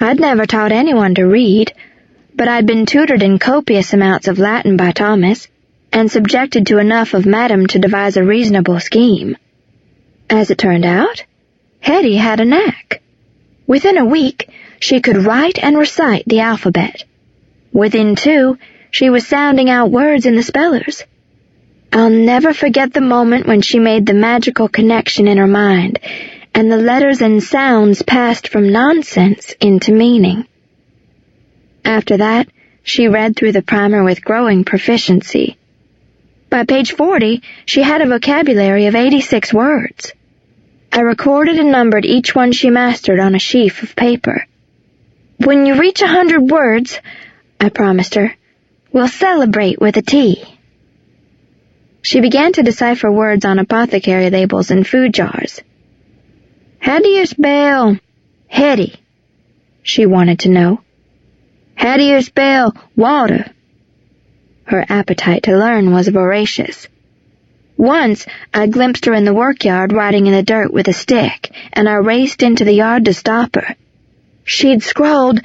I'd never taught anyone to read, but I'd been tutored in copious amounts of Latin by Thomas, and subjected to enough of Madam to devise a reasonable scheme. As it turned out, Hetty had a knack. Within a week, she could write and recite the alphabet. Within 2, she was sounding out words in the spellers. I'll never forget the moment when she made the magical connection in her mind, and the letters and sounds passed from nonsense into meaning. After that, she read through the primer with growing proficiency. By page 40, she had a vocabulary of 86 words. I recorded and numbered each one she mastered on a sheaf of paper. "When you reach 100 words," I promised her, "we'll celebrate with a tea." She began to decipher words on apothecary labels and food jars. "How do you spell Hetty?" she wanted to know. "How do you spell water?" Her appetite to learn was voracious. Once, I glimpsed her in the workyard writing in the dirt with a stick, and I raced into the yard to stop her. She'd scrawled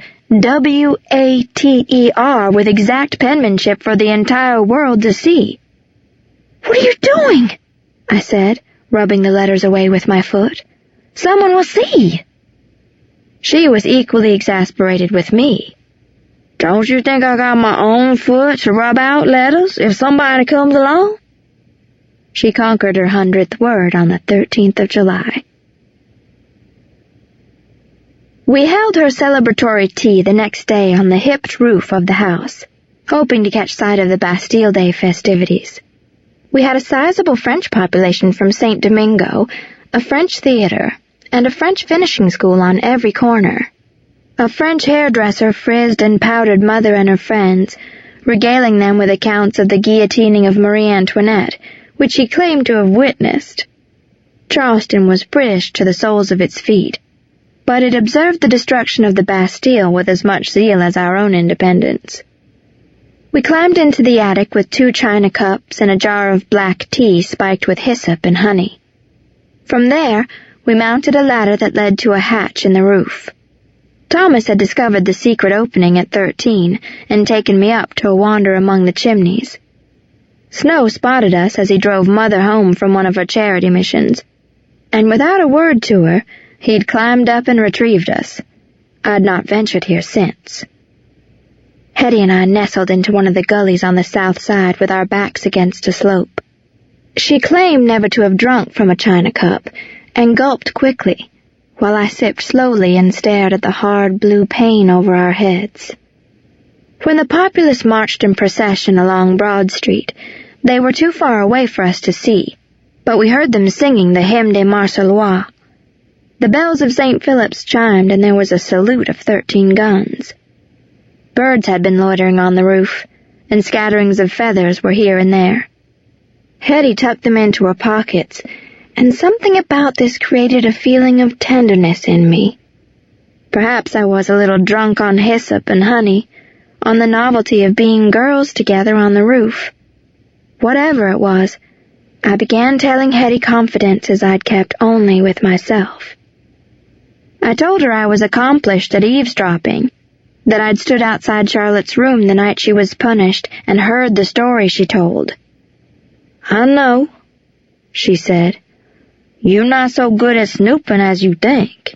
WATER with exact penmanship for the entire world to see. "What are you doing?" I said, rubbing the letters away with my foot. "Someone will see." She was equally exasperated with me. "Don't you think I got my own foot to rub out letters if somebody comes along?" She conquered her 100th word on the 13th of July. We held her celebratory tea the next day on the hipped roof of the house, hoping to catch sight of the Bastille Day festivities. We had a sizable French population from St. Domingo, a French theater, and a French finishing school on every corner. A French hairdresser frizzed and powdered Mother and her friends, regaling them with accounts of the guillotining of Marie Antoinette, which he claimed to have witnessed. Charleston was British to the soles of its feet, but it observed the destruction of the Bastille with as much zeal as our own independence. We climbed into the attic with 2 china cups and a jar of black tea spiked with hyssop and honey. From there, we mounted a ladder that led to a hatch in the roof. Thomas had discovered the secret opening at 13 and taken me up to a wander among the chimneys. Snow spotted us as he drove Mother home from one of her charity missions, and without a word to her, he'd climbed up and retrieved us. I'd not ventured here since. Hetty and I nestled into one of the gullies on the south side with our backs against a slope. She claimed never to have drunk from a china cup, and gulped quickly, while I sipped slowly and stared at the hard blue pane over our heads. When the populace marched in procession along Broad Street, they were too far away for us to see, but we heard them singing the Hymne des Marseillois. The bells of St. Philip's chimed, and there was a salute of 13 guns. Birds had been loitering on the roof, and scatterings of feathers were here and there. Hetty tucked them into her pockets, and something about this created a feeling of tenderness in me. Perhaps I was a little drunk on hyssop and honey, on the novelty of being girls together on the roof. Whatever it was, I began telling Hetty confidences I'd kept only with myself. I told her I was accomplished at eavesdropping, that I'd stood outside Charlotte's room the night she was punished and heard the story she told. "I know," she said. "You're not so good at snooping as you think."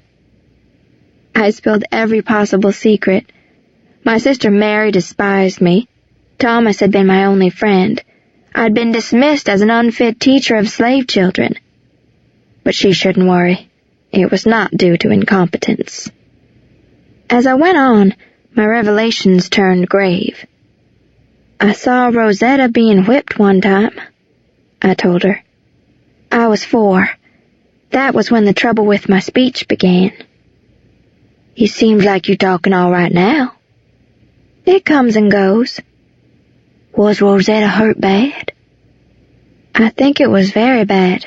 I spilled every possible secret. My sister Mary despised me. Thomas had been my only friend. I'd been dismissed as an unfit teacher of slave children. But she shouldn't worry. It was not due to incompetence. As I went on, my revelations turned grave. "I saw Rosetta being whipped one time," I told her. "I was 4. That was when the trouble with my speech began." "You seems like you're talking all right now." "It comes and goes." "Was Rosetta hurt bad?" "I think it was very bad."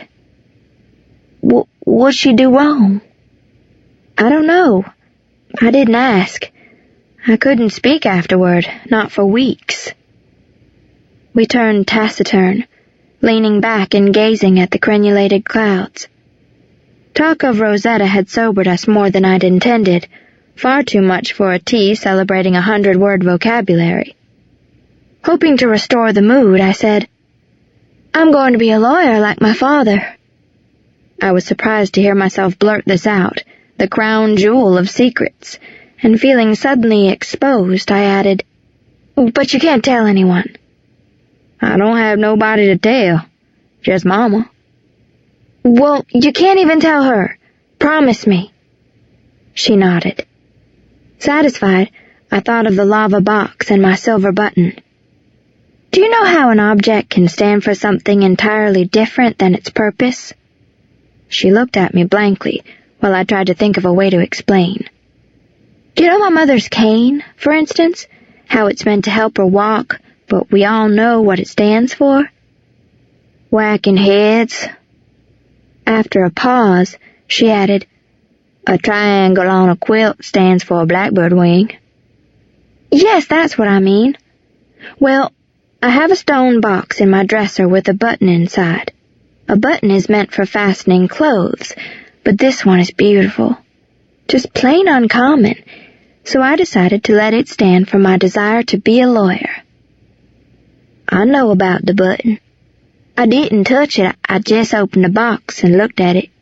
What'd she do wrong?" "I don't know. I didn't ask. I couldn't speak afterward, not for weeks." We turned taciturn, leaning back and gazing at the crenulated clouds. Talk of Rosetta had sobered us more than I'd intended, far too much for a tea celebrating a 100-word vocabulary. Hoping to restore the mood, I said, "I'm going to be a lawyer like my father." I was surprised to hear myself blurt this out, the crown jewel of secrets, and feeling suddenly exposed, I added, "But you can't tell anyone." "I don't have nobody to tell, just Mama." "Well, you can't even tell her. Promise me." She nodded. Satisfied, I thought of the lava box and my silver button. Do you know how an object can stand for something entirely different than its purpose? She looked at me blankly while I tried to think of a way to explain. Do you know my mother's cane, for instance? How it's meant to help her walk, but we all know what it stands for? Whacking heads. After a pause, she added, "A triangle on a quilt stands for a blackbird wing." Yes, that's what I mean. Well, I have a stone box in my dresser with a button inside. A button is meant for fastening clothes, but this one is beautiful. Just plain uncommon, so I decided to let it stand for my desire to be a lawyer. I know about the button. I didn't touch it, I just opened the box and looked at it.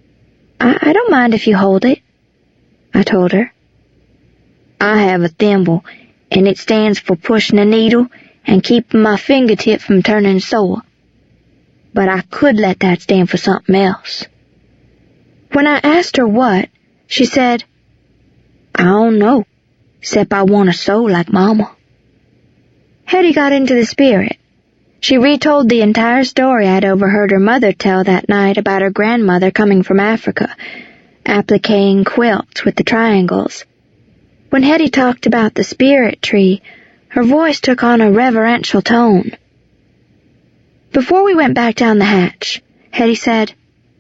I don't mind if you hold it, I told her. I have a thimble, and it stands for pushing a needle and keeping my fingertip from turning sore. But I could let that stand for something else. When I asked her what, she said, "I don't know, except I want to sew like Mama." Hetty got into the spirit. She retold the entire story I'd overheard her mother tell that night about her grandmother coming from Africa, appliquing quilts with the triangles. When Hetty talked about the spirit tree, her voice took on a reverential tone. Before we went back down the hatch, Hetty said,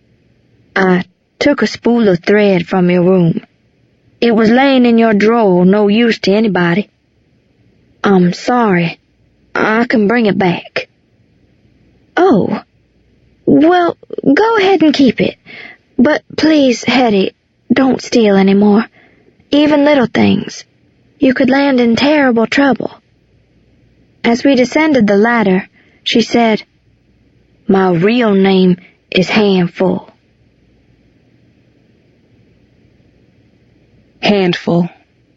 "I took a spool of thread from your room. It was laying in your drawer, no use to anybody. I'm sorry. I can bring it back." "Oh, well, go ahead and keep it. But please, Hetty, don't steal any more. Even little things. You could land in terrible trouble." As we descended the ladder, she said, "My real name is Handful." Handful.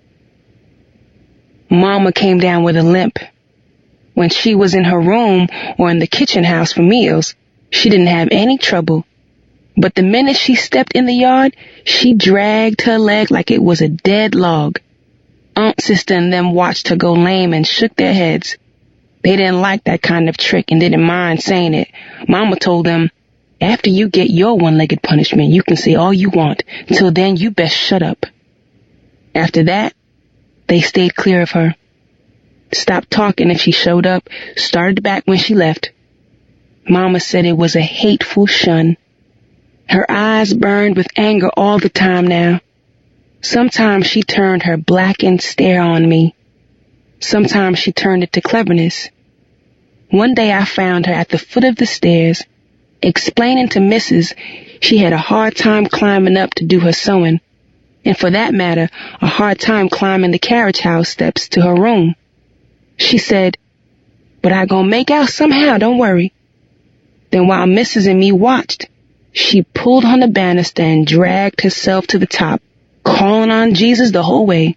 Mama came down with a limp. When she was in her room or in the kitchen house for meals, she didn't have any trouble. But the minute she stepped in the yard, she dragged her leg like it was a dead log. Aunt, sister, and them watched her go lame and shook their heads. They didn't like that kind of trick and didn't mind saying it. Mama told them, "After you get your one-legged punishment, you can say all you want. Until then, you best shut up." After that, they stayed clear of her. Stopped talking if she showed up, started back when she left. Mama said it was a hateful shun. Her eyes burned with anger all the time now. Sometimes she turned her blackened stare on me. Sometimes she turned it to cleverness. One day I found her at the foot of the stairs, explaining to Mrs. she had a hard time climbing up to do her sewing, and for that matter, a hard time climbing the carriage house steps to her room. She said, "But I gonna make out somehow, don't worry." Then while Mrs. and me watched, she pulled on the banister and dragged herself to the top, calling on Jesus the whole way.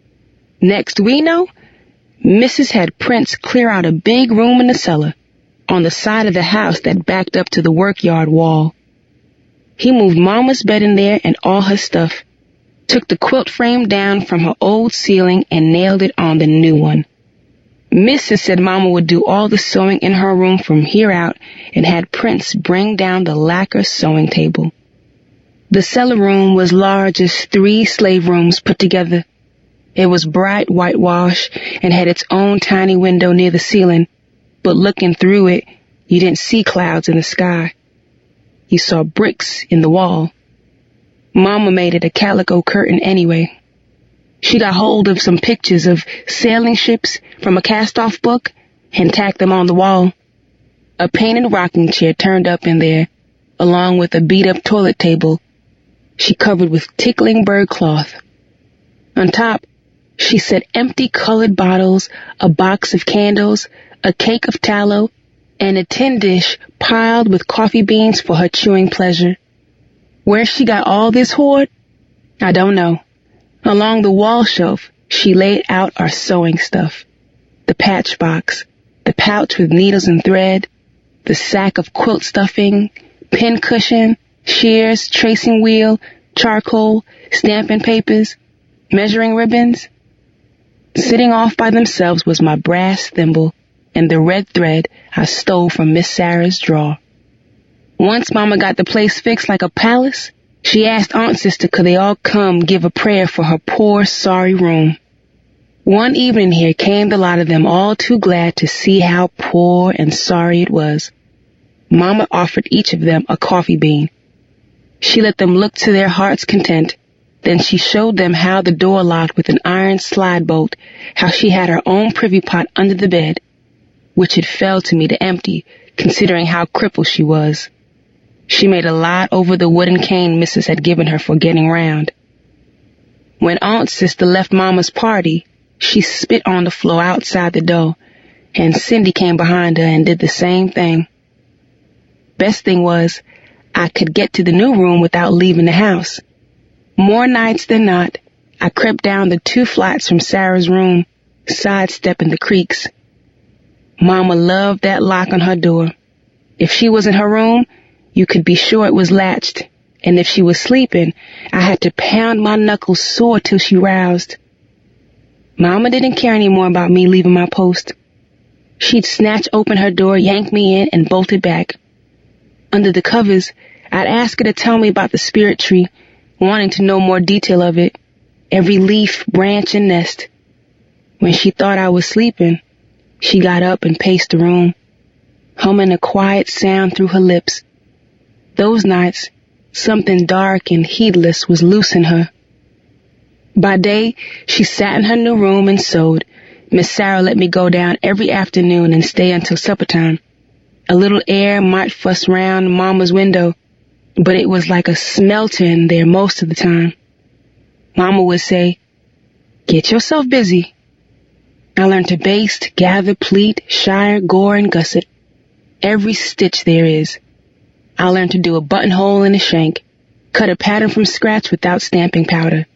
Next we know, Mrs. had Prince clear out a big room in the cellar, on the side of the house that backed up to the workyard wall. He moved Mama's bed in there and all her stuff, took the quilt frame down from her old ceiling and nailed it on the new one. Mrs. said Mama would do all the sewing in her room from here out and had Prince bring down the lacquer sewing table. The cellar room was large as 3 slave rooms put together. It was bright whitewash and had its own tiny window near the ceiling, but looking through it, you didn't see clouds in the sky. You saw bricks in the wall. Mama made it a calico curtain anyway. She got hold of some pictures of sailing ships from a cast-off book and tacked them on the wall. A painted rocking chair turned up in there, along with a beat-up toilet table she covered with tickling bird cloth. On top, she set empty colored bottles, a box of candles, a cake of tallow, and a tin dish piled with coffee beans for her chewing pleasure. Where she got all this hoard? I don't know. Along the wall shelf, she laid out our sewing stuff. The patch box, the pouch with needles and thread, the sack of quilt stuffing, pin cushion, shears, tracing wheel, charcoal, stamping papers, measuring ribbons. Sitting off by themselves was my brass thimble and the red thread I stole from Miss Sarah's drawer. Once Mama got the place fixed like a palace, she asked Aunt Sister could they all come give a prayer for her poor, sorry room. One evening here came the lot of them, all too glad to see how poor and sorry it was. Mama offered each of them a coffee bean. She let them look to their heart's content. Then she showed them how the door locked with an iron slide bolt, how she had her own privy pot under the bed, which it fell to me to empty, considering how crippled she was. She made a lot over the wooden cane Mrs. had given her for getting round. When Aunt Sister left Mama's party, she spit on the floor outside the door, and Cindy came behind her and did the same thing. Best thing was, I could get to the new room without leaving the house. More nights than not, I crept down the 2 flights from Sarah's room, sidestepping the creaks. Mama loved that lock on her door. If she was in her room, you could be sure it was latched, and if she was sleeping, I had to pound my knuckles sore till she roused. Mama didn't care any more about me leaving my post. She'd snatch open her door, yank me in, and bolt it back. Under the covers, I'd ask her to tell me about the spirit tree, wanting to know more detail of it, every leaf, branch, and nest. When she thought I was sleeping, she got up and paced the room, humming a quiet sound through her lips. Those nights, something dark and heedless was loose in her. By day, she sat in her new room and sewed. Miss Sarah let me go down every afternoon and stay until supper time. A little air might fuss round Mama's window, but it was like a smelter in there most of the time. Mama would say, "Get yourself busy." I learned to baste, gather, pleat, shire, gore, and gusset. Every stitch there is. I learned to do a buttonhole in a shank, cut a pattern from scratch without stamping powder.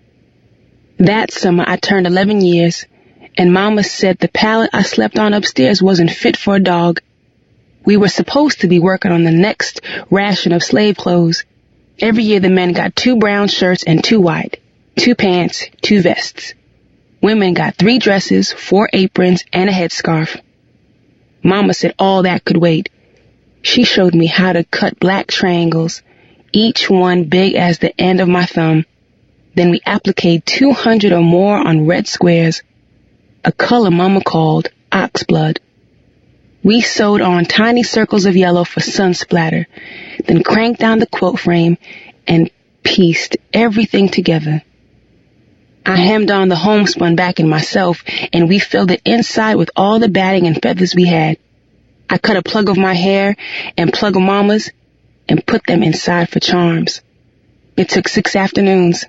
That summer I turned 11 years, and Mama said the pallet I slept on upstairs wasn't fit for a dog. We were supposed to be working on the next ration of slave clothes. Every year the men got 2 brown shirts and 2 white, 2 pants, 2 vests. Women got 3 dresses, 4 aprons, and a headscarf. Mama said all that could wait. She showed me how to cut black triangles, each one big as the end of my thumb. Then we appliqued 200 or more on red squares, a color Mama called oxblood. We sewed on tiny circles of yellow for sun splatter, then cranked down the quilt frame and pieced everything together. I hemmed on the homespun backing myself, and we filled it inside with all the batting and feathers we had. I cut a plug of my hair and plug of Mama's and put them inside for charms. It took 6 afternoons.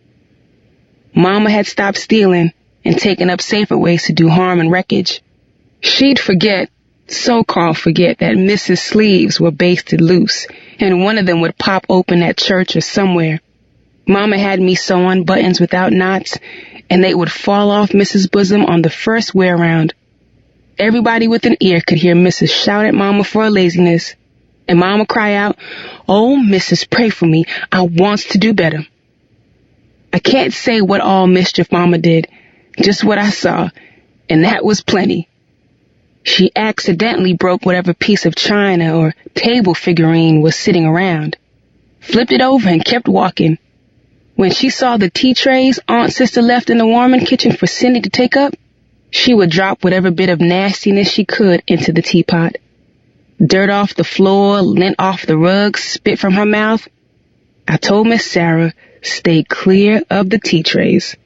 Mama had stopped stealing and taken up safer ways to do harm and wreckage. She'd forget, so-called forget, that Mrs. sleeves were basted loose, and one of them would pop open at church or somewhere. Mama had me sew on buttons without knots, and they would fall off Mrs. bosom on the first wear-round. Everybody with an ear could hear Mrs. shout at Mama for her laziness, and Mama cry out, "Oh, Mrs., pray for me. I wants to do better." I can't say what all mischief Mama did, just what I saw, and that was plenty. She accidentally broke whatever piece of china or table figurine was sitting around, flipped it over and kept walking. When she saw the tea trays Aunt Sister left in the warming kitchen for Cindy to take up, she would drop whatever bit of nastiness she could into the teapot. Dirt off the floor, lint off the rug, spit from her mouth. I told Miss Sarah, stay clear of the tea trays.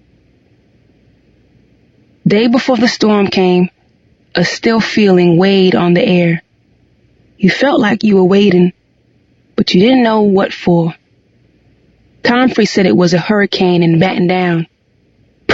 Day before the storm came, a still feeling weighed on the air. You felt like you were waiting, but you didn't know what for. Comfrey said it was a hurricane and battened down,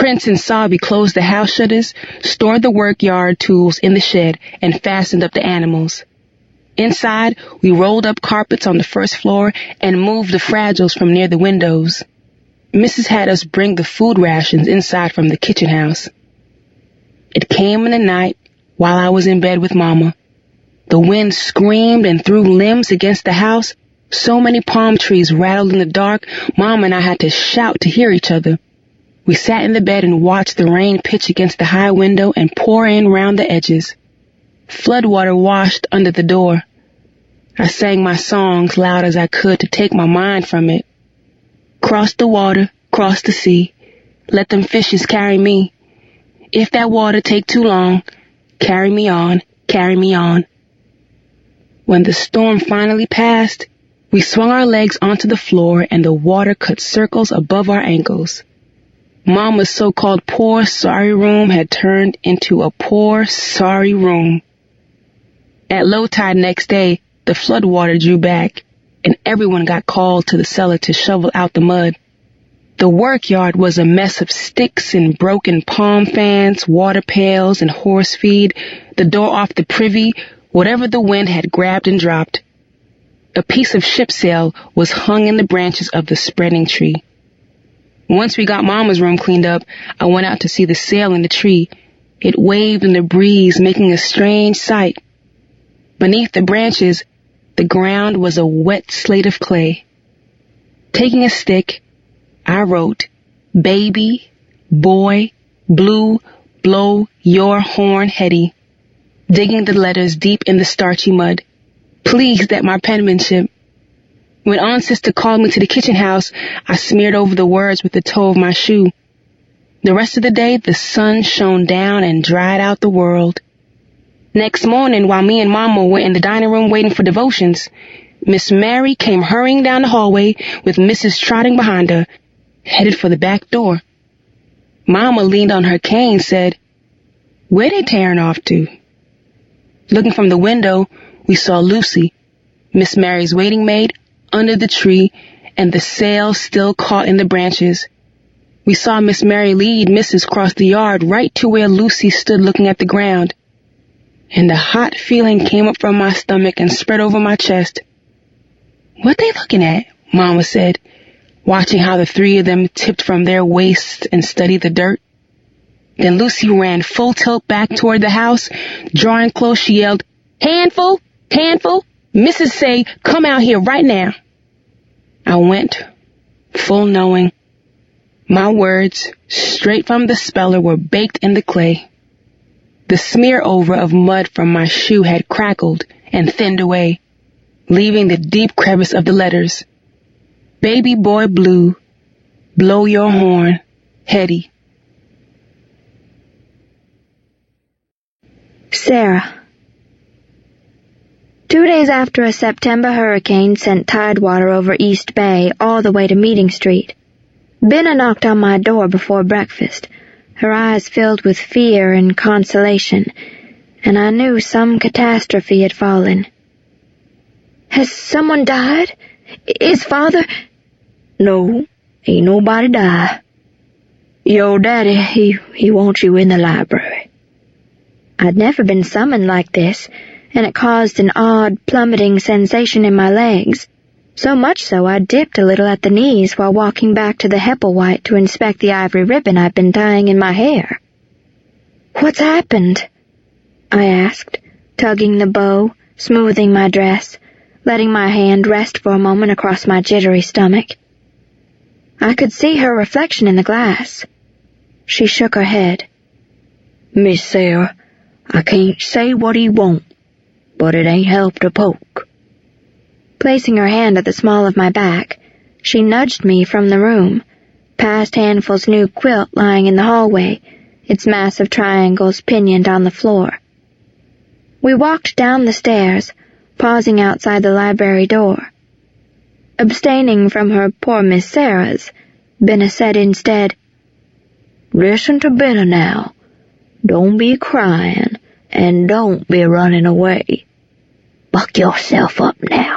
Prince and Sabi closed the house shutters, stored the workyard tools in the shed, and fastened up the animals. Inside, we rolled up carpets on the first floor and moved the fragiles from near the windows. Mrs. had us bring the food rations inside from the kitchen house. It came in the night while I was in bed with Mama. The wind screamed and threw limbs against the house. So many palm trees rattled in the dark, Mama and I had to shout to hear each other. We sat in the bed and watched the rain pitch against the high window and pour in round the edges. Floodwater washed under the door. I sang my songs loud as I could to take my mind from it. Cross the water, cross the sea, let them fishes carry me. If that water take too long, carry me on, carry me on. When the storm finally passed, we swung our legs onto the floor and the water cut circles above our ankles. Mama's so-called poor, sorry room had turned into a poor, sorry room. At low tide next day, the floodwater drew back, and everyone got called to the cellar to shovel out the mud. The workyard was a mess of sticks and broken palm fans, water pails, and horse feed, the door off the privy, whatever the wind had grabbed and dropped. A piece of ship sail was hung in the branches of the spreading tree. Once we got Mama's room cleaned up, I went out to see the sail in the tree. It waved in the breeze, making a strange sight. Beneath the branches, the ground was a wet slate of clay. Taking a stick, I wrote, "Baby, boy, blue, blow your horn, Hetty," digging the letters deep in the starchy mud, pleased at my penmanship. When Aunt Sister called me to the kitchen house, I smeared over the words with the toe of my shoe. The rest of the day, the sun shone down and dried out the world. Next morning, while me and Mama were in the dining room waiting for devotions, Miss Mary came hurrying down the hallway with Mrs. trotting behind her, headed for the back door. Mama leaned on her cane, said, "Where they tearing off to?" Looking from the window, we saw Lucy, Miss Mary's waiting maid, under the tree, and the sail still caught in the branches. We saw Miss Mary lead Mrs. cross the yard right to where Lucy stood looking at the ground. And a hot feeling came up from my stomach and spread over my chest. "What they looking at?" Mama said, watching how the three of them tipped from their waists and studied the dirt. Then Lucy ran full tilt back toward the house. Drawing close, she yelled, "Handful, handful, Mrs. say, come out here right now." I went, full knowing. My words, straight from the speller, were baked in the clay. The smear over of mud from my shoe had crackled and thinned away, leaving the deep crevice of the letters. "Baby boy blue, blow your horn, Hetty." Sarah. 2 days after a September hurricane sent tidewater over East Bay all the way to Meeting Street, Binna knocked on my door before breakfast, her eyes filled with fear and consolation, and I knew some catastrophe had fallen. "Has someone died? Is Father—" "No, ain't nobody die. Your daddy, he wants you in the library." I'd never been summoned like this, and it caused an odd, plummeting sensation in my legs, so much so I dipped a little at the knees while walking back to the Hepplewhite to inspect the ivory ribbon I'd been tying in my hair. "What's happened?" I asked, tugging the bow, smoothing my dress, letting my hand rest for a moment across my jittery stomach. I could see her reflection in the glass. She shook her head. "Miss Sarah, I can't say what he want, but it ain't helped a poke." Placing her hand at the small of my back, she nudged me from the room, past Handful's new quilt lying in the hallway, its massive triangles pinioned on the floor. We walked down the stairs, pausing outside the library door. Abstaining from her poor Miss Sarah's, Binna said instead, "Listen to Binna now. Don't be crying, and don't be running away. Buck yourself up now."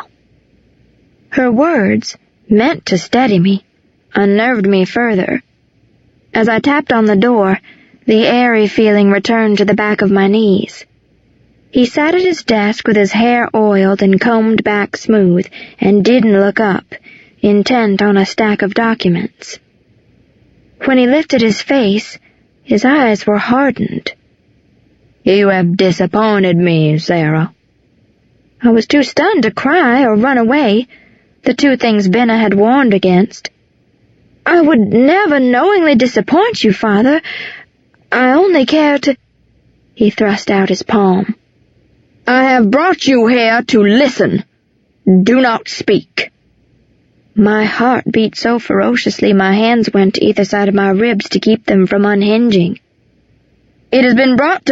Her words, meant to steady me, unnerved me further. As I tapped on the door, the airy feeling returned to the back of my knees. He sat at his desk with his hair oiled and combed back smooth and didn't look up, intent on a stack of documents. When he lifted his face, his eyes were hardened. "You have disappointed me, Sarah." I was too stunned to cry or run away, the two things Benna had warned against. "I would never knowingly disappoint you, Father. I only care to—" He thrust out his palm. "I have brought you here to listen. Do not speak." My heart beat so ferociously my hands went to either side of my ribs to keep them from unhinging. "It has been brought to